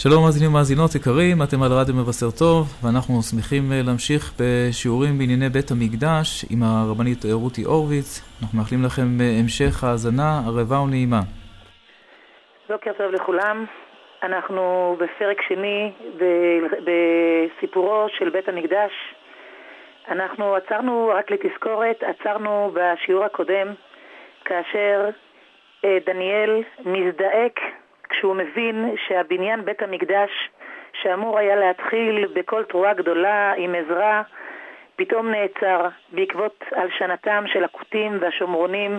שלום מאזינים ומאזינות יקרים, אתם על רדיו מבשר טוב, ואנחנו שמחים להמשיך בשיעורים בענייני בית המקדש עם הרבנית רותי הורוביץ. אנחנו מאחלים לכם המשך האזנה ערבה ונעימה. בוקר טוב לכולם. אנחנו בפרק שני בסיפורו של בית המקדש. אנחנו עצרנו, רק לתזכורת, עצרנו בשיעור הקודם כאשר דניאל מזדעק כשהוא מבין שהבניין בית המקדש שאמור היה להתחיל בכל תרועה גדולה עם עזרה פתאום נעצר בעקבות הלשנתם של הכותים והשומרונים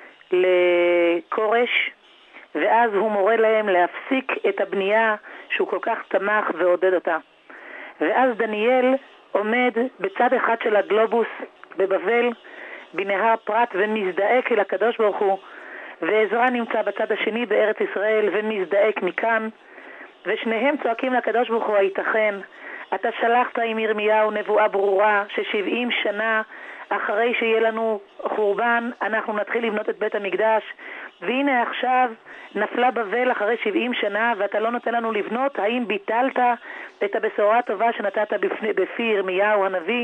לקורש, ואז הוא מורה להם להפסיק את הבנייה שהוא כל כך תמך ועודד אותה. ואז דניאל עומד בצד אחד של הגלובוס בבבל בנהר פרת ומזדעק אל הקדוש ברוך הוא, ועזרא נמצא בצד השני בארץ ישראל ומזדעק מכאן, ושניהם צועקים לקדוש ברוך הוא, הייתכן? אתה שלחת עם ירמיהו נבואה ברורה ש70 שנה אחרי שיהיה לנו חורבן אנחנו נתחיל לבנות את בית המקדש, והנה עכשיו נפלה בבל אחרי 70 שנה ואתה לא נותן לנו לבנות. האם ביטלת את הבשורה הטובה שנתת בפי ירמיהו הנביא?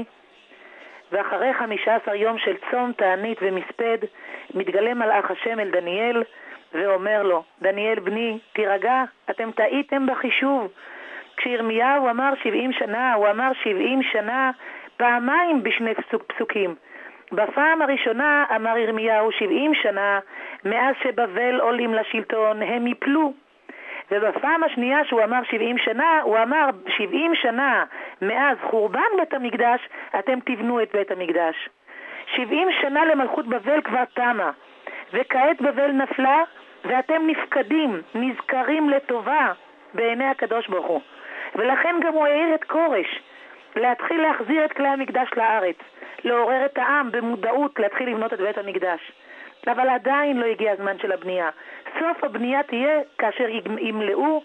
ואחרי 15 יום של צום, תענית ומספד מתגלה מלאך השם אל דניאל ואומר לו, דניאל בני, תירגע, אתם טעיתם בחישוב. כשירמיהו אמר 70 שנה, הוא אמר 70 שנה פעמיים בשני פסוקים. בפעם הראשונה אמר ירמיהו 70 שנה מאז שבבל עולים לשלטון הם יפלו, ובפעם השנייה שהוא אמר 70 שנה הוא אמר 70 שנה מאז חורבן בית המקדש אתם תבנו את בית המקדש. 70 שנה למלכות בבל כבר תמה, וכעת בבל נפלה ואתם נפקדים, נזכרים לטובה בעיני הקדוש ברוך הוא. ולכן גם הוא העיר את קורש להתחיל להחזיר את כלי המקדש לארץ, לעורר את העם במודעות להתחיל לבנות את בית המקדש. אבל עדיין לא הגיע הזמן של הבנייה. סוף הבנייה תהיה כאשר ימלאו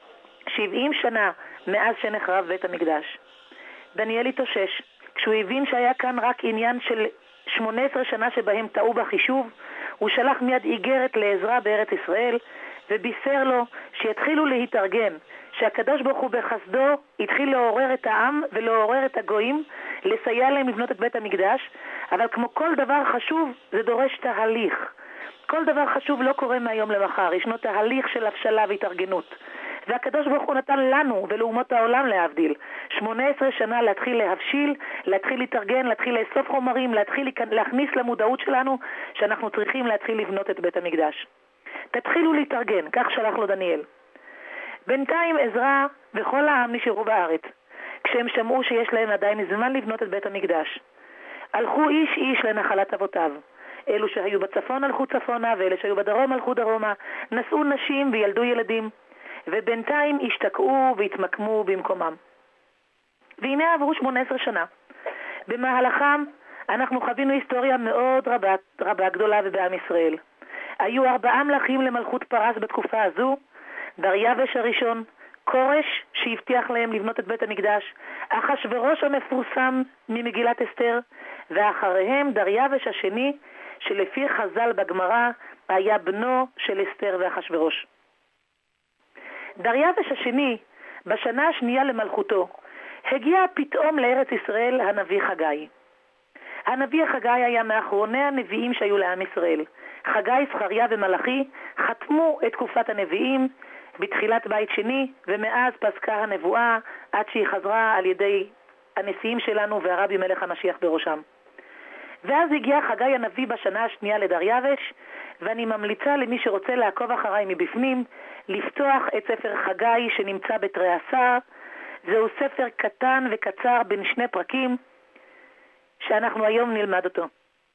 70 שנה מאז שנחרב בית המקדש. דניאל התאושש. כשהוא הבין שהיה כאן רק עניין של 18 שנה שבהם טעו בחישוב, הוא שלח מיד איגרת לעזרא בארץ ישראל ובישר לו שיתחילו להתארגן, שהקדוש ברוך הוא בחסדו התחיל לעורר את העם ולעורר את הגויים, לסייע להם לבנות את בית המקדש. אבל כמו כל דבר חשוב זה דורש תהליך. כל דבר חשוב לא קורה מהיום למחר, ישנו תהליך של הבשלה והתארגנות, והקדוש ברוך הוא נתן לנו ולאומות העולם להבדיל 18 שנה להתחיל להבשיל, להתחיל להתארגן, להתחיל לאסוף חומרים, להתחיל להכניס למודעות שלנו שאנחנו צריכים להתחיל לבנות את בית המקדש. תתחילו להתארגן, כך שלח לו דניאל. בינתיים עזרא וכל העם נשארו בארץ. כשהם שמעו שיש להם עדיין זמן לבנות את בית המקדש, הלכו איש איש לנחלת אבותיו. אלו שהיו בצפון הלכו צפונה, ואלה שהיו בדרום הלכו דרומה. נשאו נשים וילדו ילדים, ובינתיים השתקעו והתמקמו במקומם. והנה עברו 18 שנה. במהלכם אנחנו חווינו היסטוריה מאוד רבה גדולה ובעם ישראל. היו 4 מלכים למלכות פרס בתקופה הזו, דריווש הראשון, קורש שהבטיח להם לבנות את בית המקדש, אחשוורוש המפורסם ממגילת אסתר, ואחריהם דריווש השני שלפי חז"ל בגמרא היה בנו של אסתר ואחשוורוש. דריווש השני בשנה השנייה למלכותו הגיע פתאום לארץ ישראל הנביא חגי. הנביא חגי היה מאחרוני הנביאים שהיו לעם ישראל. חגי, זכריה ומלאכי חתמו את תקופת הנביאים בתחילת בית שני, ומאז פסקה הנבואה עד שהיא חזרה על ידי הנשיאים שלנו והרבי מלך המשיח בראשם. ואז הגיע חגי הנביא בשנה השנייה לדריווש, ואני ממליצה למי שרוצה לעקוב אחריי מבפנים לפתוח את ספר חגי שנמצא בתרי עשר. זהו ספר קטן וקצר בין 2 פרקים שאנחנו היום נלמד אותו.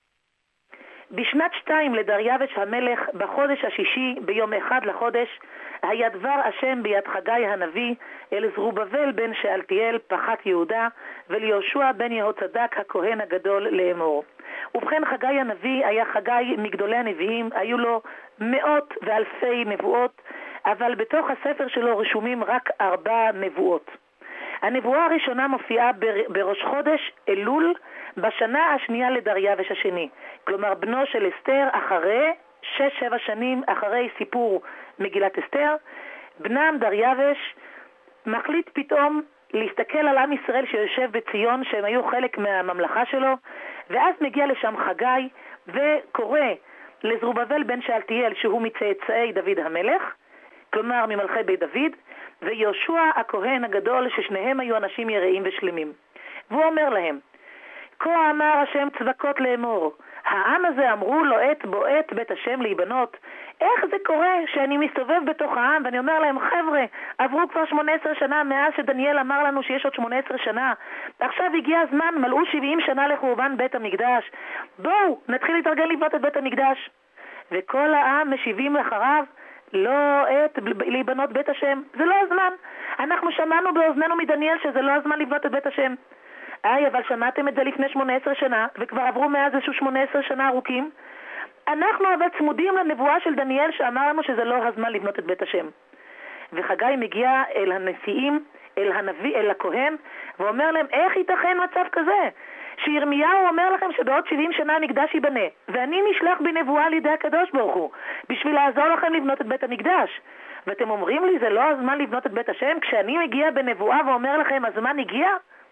בשנת 2 לדריווש המלך בחודש השישי ביום 1 לחודש היה דבר השם ביד חגי הנביא אל זרובבל בן שאלתיאל פחת יהודה וליהושע בן יהוצדק הכהן הגדול לאמור. ובכן חגי הנביא היה חגי מגדולי הנביאים, היו לו מאות ואלפי נבואות, אבל בתוך הספר שלו רשומים רק 4 נבואות. הנבואה הראשונה מופיעה בראש חודש אלול בשנה השנייה לדריווש השני, כלומר בנו של אסתר אחרי 6-7 שנים אחרי סיפור מגילת אסתר. בנם דריווש מחליט פתאום להסתכל על עם ישראל שיושב בציון, שהם היו חלק מהממלכה שלו, ואז מגיע לשם חגי וקורא לזרובבל בן שאלתיאל, שהוא מצאצאי דוד המלך, כלומר ממלכי בית דוד, ויהושע הכהן הגדול, ששניהם היו אנשים יראים ושלמים. והוא אומר להם, כה אמר השם צבקות לאמור, העם הזה אמרו לו עת בועט בית השם להיבנות. איך זה קורה שאני מסתובב בתוך העם ואני אומר להם, חבר'ה, עברו כבר 18 שנה מאז שדניאל אמר לנו שיש עוד 18 שנה. עכשיו הגיע הזמן, מלאו 70 שנה לחורבן בית המקדש. בואו, נתחיל להתארגן לבנות את בית המקדש. וכל העם משיבים אחריו, לא עת להיבנות בית השם. זה לא הזמן. אנחנו שמענו באוזנינו מדניאל שזה לא הזמן לבנות את בית השם. אבל שמעתם את זה לפני 18 שנה, וכבר עברו מאז איזשהו 18 שנה ארוכים. אנחנו אבל צמודים לנבואה של דניאל שאמר לנו שזה לא הזמן לבנות את בית השם. וחגי מגיע אל הנשיאים, אל הנביא, אל הכהן, ואומר להם, איך ייתכן מצב כזה? שירמיהו אומר לכם שבעוד 70 שנה המקדש ייבנה, ואני נשלח בנבואה על ידי הקדוש ברוך הוא, בשביל לעזור לכם לבנות את בית המקדש. ואתם אומרים לי, זה לא הזמן לבנות את בית השם? כשאני מגיע בנבואה ואומר לכם, הזמן הגיע?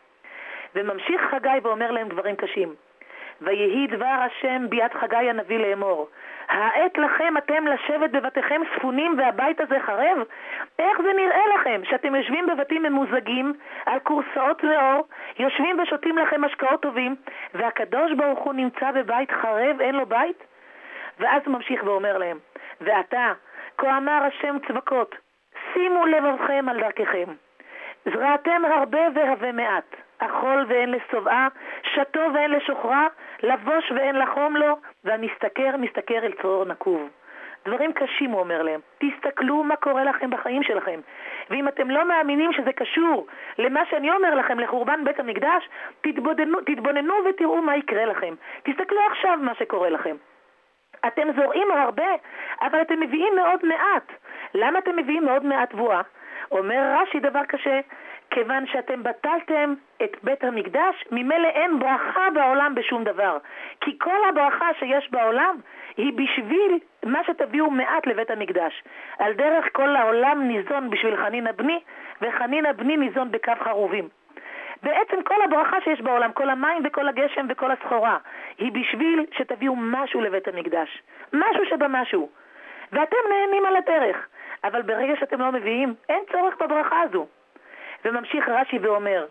וממשיך חגי ואומר להם דברים קשים. ויהי דבר השם ביד חגי הנביא לאמור, העת לכם אתם לשבת בבתיכם ספונים והבית הזה חרב? איך זה נראה לכם שאתם יושבים בבתים ממוזגים על קורסאות לאור, יושבים ושותים לכם משקאות טובים, והקדוש ברוך הוא נמצא בבית חרב, אין לו בית? ואז הוא ממשיך ואומר להם, ועתה כה אמר השם צבקות, שימו לבבכם על דרככם, זרעתם הרבה והווה מעט, אכול ואין לשובעה, שתו ואין לשוחרה, לבוש ואין לחום לו, והמשתכר משתכר אל צרור נקוב. דברים קשים הוא אומר להם. תסתכלו מה קורה לכם בחיים שלכם. ואם אתם לא מאמינים שזה קשור למה שאני אומר לכם, לחורבן בית המקדש, תתבוננו ותראו מה יקרה לכם. תסתכלו עכשיו מה שקורה לכם. אתם זורעים הרבה, אבל אתם מביאים מאוד מעט. למה אתם מביאים מאוד מעט תבואה? אומר רש"י דבר קשה, כיוון שאתם בטלתם את בית המקדש, ממילא אין ברכה בעולם בשום דבר. כי כל הברכה שיש בעולם היא בשביל מה שתביאו מעט לבית המקדש. על דרך כל העולם ניזון בשביל חנין הבני, וחנין הבני ניזון בקו חרובים. בעצם כל הברכה שיש בעולם, כל המים וכל הגשם וכל הסחורה, היא בשביל שתביאו משהו לבית המקדש. משהו שבמשהו. ואתם נהנים על הדרך. אבל ברגע שאתם לא מביאים, אין צורך בברכה הזו. וממשיך רש"י ואומר,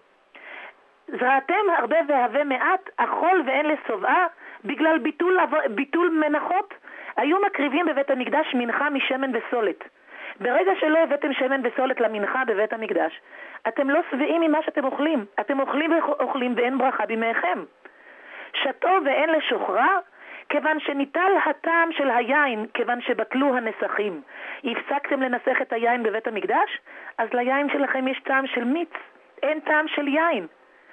זרעתם הרבה והווה מעט, אכול ואין לשובעה, בגלל ביטול מנחות, היו מקריבים בבית המקדש מנחה משמן וסולת. ברגע שלא הבאתם שמן וסולת למנחה בבית המקדש, אתם לא שבעים ממה שאתם אוכלים. אתם אוכלים ואין ברכה בימיכם. שתו ואין לשוחרה, כיוון שניטל הטעם של היין, כיוון שבטלו הנסחים. הפסקתם לנסח את היין בבית המקדש, אז ליין שלכם יש טעם של מיץ, אין טעם של יין.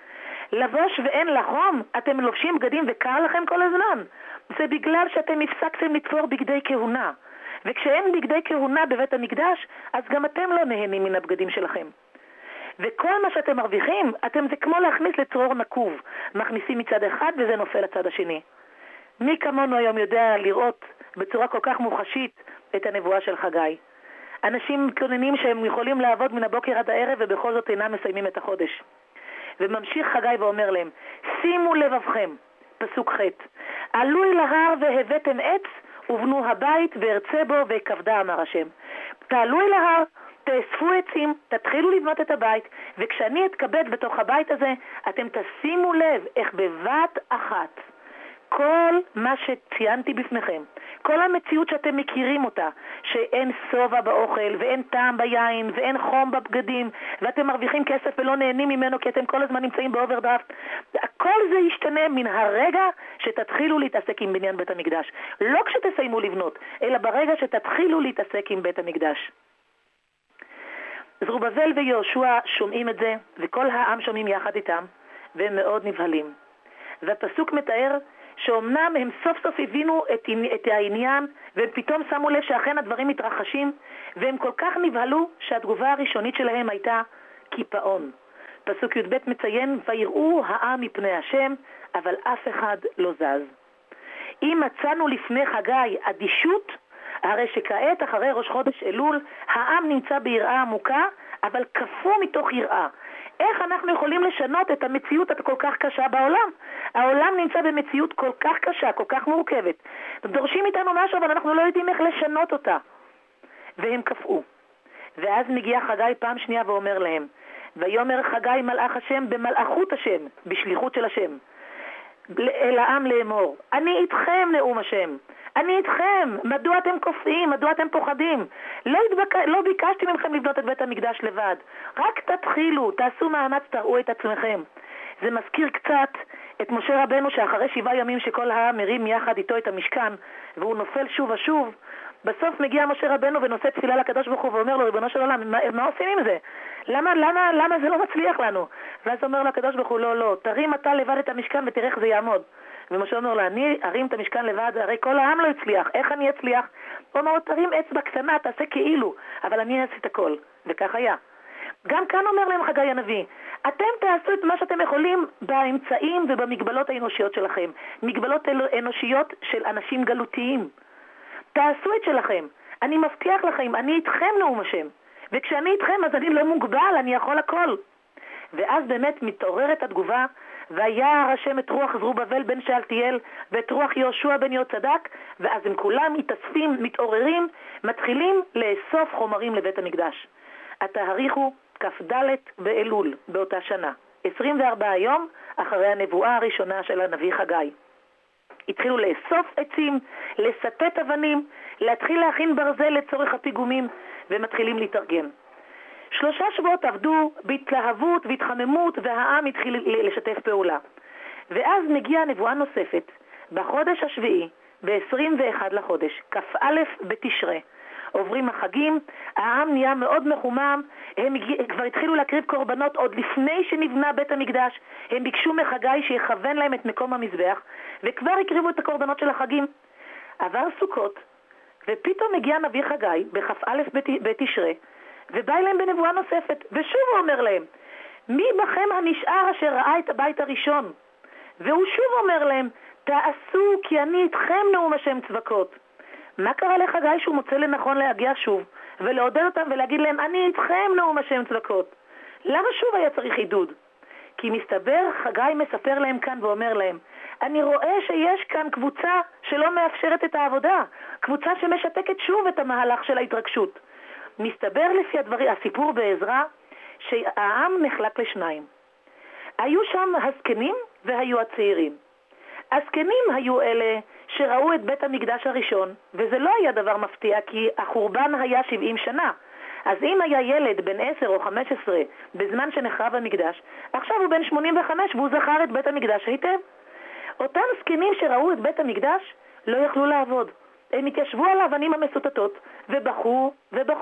לבוש ואין לחום, אתם לובשים בגדים וקר לכם כל הזמן. זה בגלל שאתם הפסקתם לתפור בגדי כהונה. וכשאין בגדי כהונה בבית המקדש, אז גם אתם לא נהנים מן הבגדים שלכם. וכל מה שאתם מרוויחים, זה כמו להכניס לצרור נקוב. מכניסים מצד אחד וזה נופל לצד השני. מי כמונו היום יודע לראות בצורה כל כך מוחשית את הנבואה של חגי? אנשים מתלוננים שהם יכולים לעבוד מן הבוקר עד הערב ובכל זאת אינם מסיימים את החודש. וממשיך חגי ואומר להם, שימו לבבכם, פסוק ח', עלו אל ההר והבאתם עץ ובנו הבית וארצה בו וכבדה אמר השם. תעלו אל ההר, תאספו עצים, תתחילו לבנות את הבית, וכשאני אתכבד בתוך הבית הזה, אתם תשימו לב איך בבת אחת כל מה שציינתי בפניכם, כל המציאות שאתם מכירים אותה, שאין סובה באוכל ואין טעם ביין ואין חום בבגדים ואתם מרוויחים כסף ולא נהנים ממנו כי אתם כל הזמן נמצאים באוברדרפט, כל זה ישתנה מן הרגע שתתחילו להתעסק עם בניין בית המקדש. לא כשתסיימו לבנות, אלא ברגע שתתחילו להתעסק עם בית המקדש. זרובבל ויהושע שומעים את זה, וכל העם שומעים יחד איתם, והם מאוד נבהלים. והפסוק מתאר שאומנם הם סוף סוף הבינו את העניין, והם פתאום שמו לב שאכן הדברים מתרחשים, והם כל כך נבהלו שהתגובה הראשונית שלהם הייתה קיפאון. פסוק י"ב מציין, ויראו העם מפני השם, אבל אף אחד לא זז. אם מצאנו לפני חגי אדישות, הרי שכעת אחרי ראש חודש אלול, העם נמצא ביראה עמוקה, אבל קפוא מתוך יראה. איך אנחנו יכולים לשנות את המציאות הכל כך קשה בעולם? העולם נמצא במציאות כל כך קשה, כל כך מורכבת. דורשים איתנו משהו, אבל אנחנו לא יודעים איך לשנות אותה. והם קפאו. ואז מגיע חגי פעם שנייה ואומר להם, ויאמר חגי מלאך השם במלאכות השם, בשליחות של השם, אל העם לאמור, אני איתכם נאום השם, אני איתכם, מדוע אתם קופאים, מדוע אתם פוחדים? לא ביקשתי ממכם לבנות את בית המקדש לבד, רק תתחילו, תעשו מאמץ, תראו את עצמכם. זה מזכיר קצת את משה רבנו שאחרי 7 ימים שכל העם מרים יחד איתו את המשכן והוא נופל שוב ושוב, בסוף מגיע משה רבנו ונושא תפילה לקדוש ברוך הוא ואומר לו, ריבונו של עולם, מה עושים עם זה? למה זה לא מצליח לנו? ואז אומר לקדוש ברוך הוא, לא, תרים אתה לבד את המשכן ותראה איך זה יעמוד. ומשה אומר לו, אני ארים את המשכן לבד, הרי כל העם לא הצליח, איך אני אצליח? הוא אומר לו, תרים אצבע קטנה, תעשה כאילו, אבל אני אעשה את הכל. וכך היה. גם כאן אומר להם חגי הנביא, אתם תעשו את מה שאתם יכולים באמצעים ובמגבלות האנושיות שלכם. מגבלות אנושיות של אנשים גלותיים. תעשו את שלכם. אני מבטיח לכם, אני איתכם נאום השם. וכשאני איתכם אז אני לא מוגבל, אני יכול הכל. ואז באמת מתעוררת התגובה, וירא השם את רוח זרובבל בן שאלתיאל ואת רוח יהושע בן יהוצדק, ואז הם כולם מתאספים, מתעוררים, מתחילים לאסוף חומרים לבית המקדש. התאריך הוא כ"ד באלול באותה שנה, 24 יום אחרי הנבואה הראשונה של הנביא חגי. התחילו לאסוף עצים, לסטט אבנים, להתחיל להכין ברזל לצורך הפיגומים, ומתחילים להתארגן. 3 שבועות עבדו בהתלהבות והתחממות, והעם התחיל לשתף פעולה. ואז מגיעה נבואה נוספת, בחודש השביעי, ב-21 לחודש, כ"א בתשרי. עוברים החגים, העם נהיה מאוד מחומם, הם כבר התחילו להקריב קורבנות עוד לפני שנבנה בית המקדש, הם ביקשו מחגי שיכוון להם את מקום המזבח, וכבר הקריבו את הקורבנות של החגים. עבר סוכות, ופתאום מגיע נביא חגי בכ"א בתשרי, ובא אליהם בנבואה נוספת, ושוב הוא אומר להם, מי בכם הנשאר אשר ראה את הבית הראשון? והוא שוב אומר להם, תעשו כי אני איתכם נאום השם צבקות. מה קרה לחגי שהוא מוצא לנכון להגיע שוב ולעודד אותם ולהגיד להם אני איתכם נאום השם צבקות? למה שוב היה צריך עידוד? כי מסתבר חגי מספר להם כאן ואומר להם, אני רואה שיש כאן קבוצה שלא מאפשרת את העבודה, קבוצה שמשתקת שוב את המהלך של ההתרגשות. מסתבר לפי הסיפור בעזרא שהעם נחלק לשניים. היו שם הזקנים והיו הצעירים. הזקנים היו אלה שראו את בית המקדש הראשון, וזה לא היה דבר מפתיע כי החורבן היה 70 שנה. אז אם היה ילד בן 10 או 15 בזמן שנחרב המקדש, עכשיו הוא בן 85 והוא זכר את בית המקדש היטב. אותם זקנים שראו את בית המקדש לא יכלו לעבוד. הם התיישבו על האבנים המסוטטות ובכו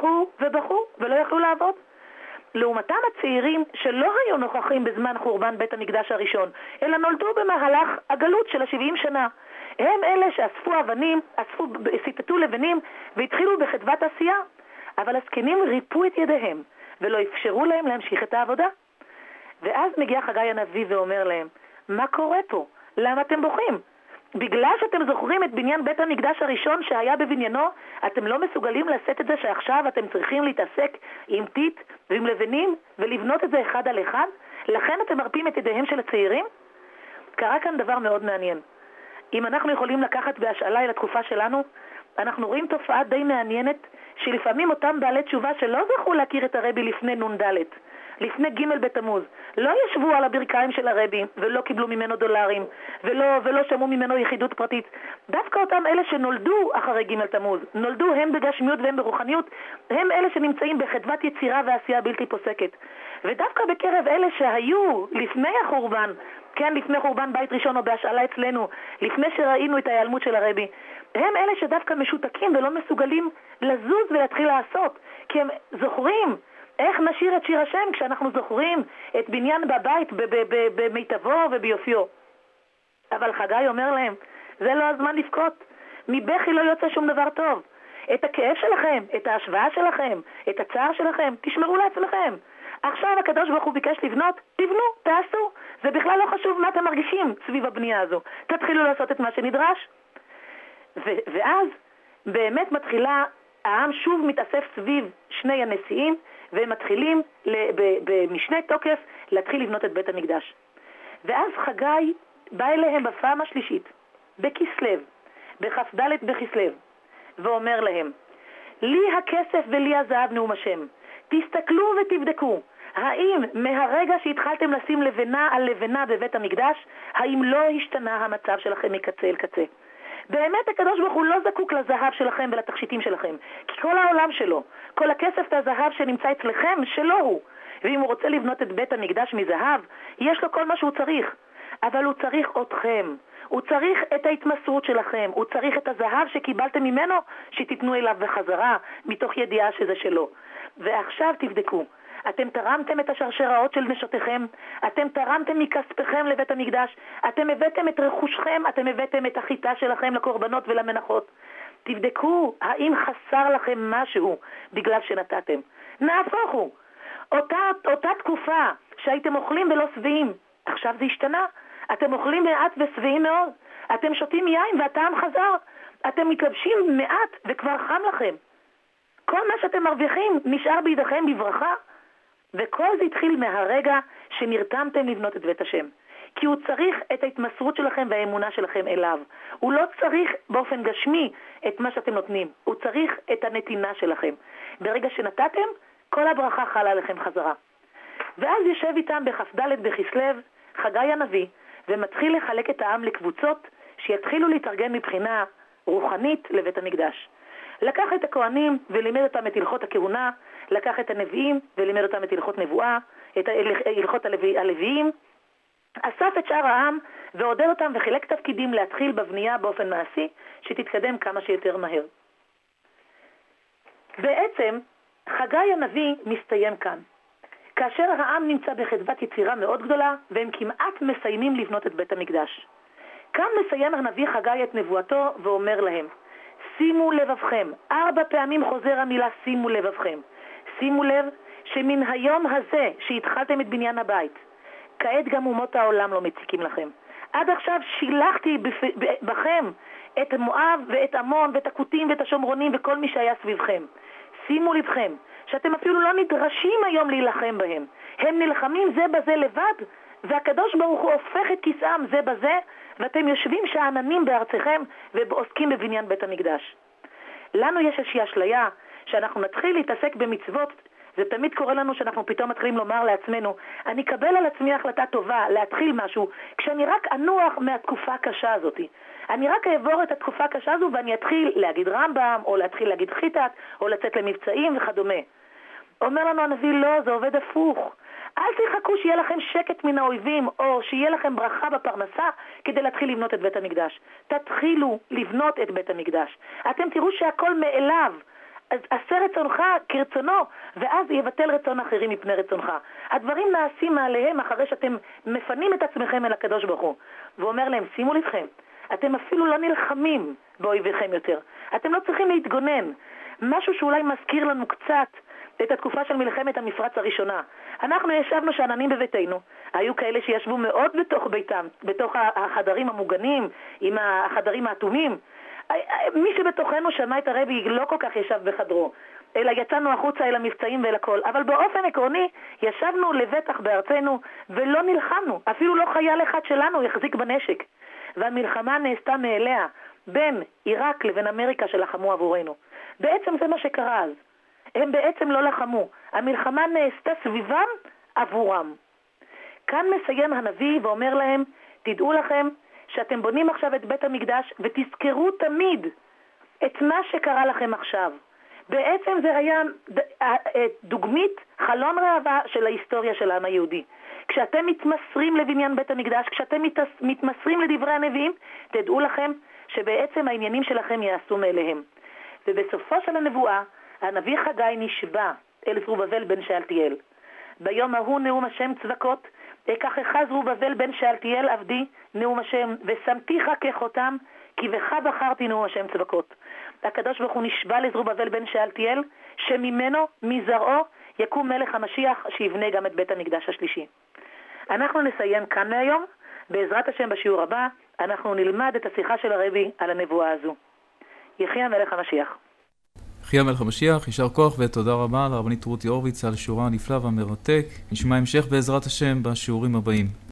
ולא יכלו לעבוד. לעומתם הצעירים שלא היו נוכחים בזמן חורבן בית המקדש הראשון, אלא נולדו במהלך הגלות של 70 שנה. הם אלה שאספו אבנים, סיטטו לבנים והתחילו בחדוות עשייה. אבל הזקנים ריפו את ידיהם ולא אפשרו להם להמשיך את העבודה. ואז מגיע חגי הנביא ואומר להם, מה קורה פה? למה אתם בוכים? בגלל שאתם זוכרים את בניין בית המקדש הראשון שהיה בבניינו, אתם לא מסוגלים לשאת את זה שעכשיו אתם צריכים להתעסק עם טיט ועם לבנים ולבנות את זה אחד על אחד? לכן אתם מרפים את ידיהם של הצעירים? קרה כאן דבר מאוד מעניין. אם אנחנו יכולים לקחת בהשאלה אל התקופה שלנו, אנחנו רואים תופעה די מעניינת שלפעמים אותם בעלי תשובה שלא זכו להכיר את הרבי לפני נ"ד, לפני ג' בתמוז, לא ישבו על הברכיים של הרבי ולא קיבלו ממנו דולרים ולא שמעו ממנו יחידות פרטית. דווקא אותם אלה שנולדו אחרי ג' תמוז, נולדו הם בגשמיות והם ברוחניות, הם אלה שנמצאים בחדוות יצירה ועשייה בלתי פוסקת. ודווקא בקרב אלה שהיו לפני החורבן, כן, לפני חורבן בית ראשון או בהשאלה אצלנו, לפני שראינו את ההיעלמות של הרבי, הם אלה שדווקא משותקים ולא מסוגלים לזוז ולהתחיל לעשות, כי הם זוכרים איך נשיר את שיר השם כשאנחנו זוכרים את בניין בבית במיטבו וביופיו. אבל חגי אומר להם, זה לא הזמן לבכות, מבכי לא יוצא שום דבר טוב. את הכאב שלכם, את ההשוואה שלכם, את הצער שלכם, תשמרו לעצמכם. עכשיו הקדוש ברוך הוא ביקש לבנות, תבנו, תעשו. זה בכלל לא חשוב מה אתם מרגישים סביב הבנייה הזו. תתחילו לעשות את מה שנדרש. ואז באמת מתחילה, העם שוב מתאסף סביב שני הנשיאים, והם מתחילים במשנה תוקף להתחיל לבנות את בית המקדש. ואז חגי בא אליהם בפעם השלישית, בכסלו, בכ"ד בכסלו, ואומר להם, לי הכסף ולי הזהב נאום השם. תסתכלו ותבדקו, האם מהרגע שהתחלתם לשים לבנה על לבנה בבית המקדש, האם לא השתנה המצב שלכם מקצה אל קצה? באמת הקדוש ברוך הוא לא זקוק לזהב שלכם ולתכשיטים שלכם, כי כל העולם שלו, כל הכסף והזהב שנמצא אצלכם, שלו הוא. ואם הוא רוצה לבנות את בית המקדש מזהב, יש לו כל מה שהוא צריך. אבל הוא צריך אתכם, הוא צריך את ההתמסרות שלכם, הוא צריך את הזהב שקיבלתם ממנו, שתיתנו אליו בחזרה, מתוך ידיעה שזה שלו. ועכשיו תבדקו, אתם תרמתם את השרשראות של נשותיכם, אתם תרמתם מכספכם לבית המקדש, אתם הבאתם את רכושכם, אתם הבאתם את החיטה שלכם לקורבנות ולמנחות. תבדקו האם חסר לכם משהו בגלל שנתתם. נהפוך הוא, אותה תקופה שהייתם אוכלים ולא שבעים, עכשיו זה השתנה. אתם אוכלים מעט ושבעים מאוד, אתם שותים יין והטעם חזר, אתם מתלבשים מעט וכבר חם לכם. כל מה שאתם מרוויחים נשאר בידיכם בברכה, וכל זה התחיל מהרגע שנרתמתם לבנות את בית השם. כי הוא צריך את ההתמסרות שלכם והאמונה שלכם אליו. הוא לא צריך באופן גשמי את מה שאתם נותנים, הוא צריך את הנתינה שלכם. ברגע שנתתם, כל הברכה חלה עליכם חזרה. ואז יושב איתם בכ"ד בכסלו חגי הנביא, ומתחיל לחלק את העם לקבוצות שיתחילו להתארגן מבחינה רוחנית לבית המקדש. לקח את הכהנים ולימד אותם את הלכות הכהונה, לקח את הנביאים ולימד אותם את הלכות נבואה, את הלכות הלוויים, אסף את שאר העם ועודד אותם וחילק תפקידים להתחיל בבנייה באופן מעשי, שתתקדם כמה שיותר מהר. בעצם חגי הנביא מסתיים כאן. כאשר העם נמצא בחדוות יצירה מאוד גדולה, והם כמעט מסיימים לבנות את בית המקדש. כאן מסיים הנביא חגי את נבואתו ואומר להם, שימו לבבכם, 4 פעמים חוזר המילה שימו לבבכם. שימו לב שמן היום הזה שהתחלתם את בניין הבית, כעת גם אומות העולם לא מציקים לכם. עד עכשיו שילחתי בכם את מואב ואת עמון ואת הכותים ואת השומרונים וכל מי שהיה סביבכם. שימו לבכם שאתם אפילו לא נדרשים היום להילחם בהם. הם נלחמים זה בזה לבד, והקדוש ברוך הוא הופך את כיסאם זה בזה, ואתם יושבים שעננים בארצכם ועוסקים בבניין בית המקדש. לנו יש איזושהי אשליה שאנחנו נתחיל להתעסק במצוות. זה תמיד קורה לנו שאנחנו פתאום מתחילים לומר לעצמנו, אני אקבל על עצמי החלטה טובה להתחיל משהו, כשאני רק אנוח מהתקופה הקשה הזאת. אני רק אעבור את התקופה הקשה הזו ואני אתחיל להגיד רמב"ם, או להתחיל להגיד חיטת, או לצאת למבצעים וכדומה. אומר לנו הנביא, לא, זה עובד הפוך. אל תחכו שיהיה לכם שקט מן האויבים, או שיהיה לכם ברכה בפרנסה, כדי להתחיל לבנות את בית המקדש. תתחילו לבנות את בית המקדש. אתם תראו שהכל מאליו. אז עשה רצונך כרצונו, ואז יבטל רצון אחרים מפני רצונך. הדברים נעשים מעליהם אחרי שאתם מפנים את עצמכם אל הקדוש ברוך הוא. ואומר להם, שימו לבכם, אתם אפילו לא נלחמים באויביכם יותר. אתם לא צריכים להתגונן. משהו שאולי מזכיר לנו קצת את התקופה של מלחמת המפרץ הראשונה. אנחנו ישבנו שעננים בביתנו. היו כאלה שישבו מאוד בתוך ביתם, בתוך החדרים המוגנים, עם החדרים האטומים. מי שבתוכנו שמע את הרבי לא כל כך ישב בחדרו, אלא יצאנו החוצה אל המבצעים ואל הכל. אבל באופן עקרוני ישבנו לבטח בארצנו ולא נלחמנו. אפילו לא חייל אחד שלנו יחזיק בנשק. והמלחמה נעשתה מאליה בין עיראק לבין אמריקה שלחמו עבורנו. בעצם זה מה שקרה אז. הם בעצם לא לחמו. המלחמה נעשתה סביבם עבורם. כאן מסיים הנביא ואומר להם, תדעו לכם שאתם בונים עכשיו את בית המקדש ותזכרו תמיד את מה שקרה לכם עכשיו. בעצם זה היה דוגמית, חלון ראווה של ההיסטוריה של העם היהודי. כשאתם מתמסרים לבניין בית המקדש, כשאתם מתמסרים לדברי הנביאים, תדעו לכם שבעצם העניינים שלכם יעשו מאליהם. ובסופו של הנבואה, הנביא חגי נשבע אל זרובבל בן שאלתיאל. ביום ההוא נאום השם צבקות, אקחך זרובבל בן שאלתיאל עבדי נאום השם, ושמתיך כחותם, כי בך בחרתי נאום השם צבקות. הקדוש ברוך הוא נשבע לזרובבל בן שאלתיאל, שממנו, מזרעו, יקום מלך המשיח שיבנה גם את בית המקדש השלישי. אנחנו נסיים כאן מהיום. בעזרת השם בשיעור הבא אנחנו נלמד את השיחה של הרבי על הנבואה הזו. יחי המלך המשיח. יחיה מלך המשיח, יישר כוח ותודה רבה לרבנית רותי הורוביץ על שיעורה הנפלא והמרתק. נשמע המשך בעזרת השם בשיעורים הבאים.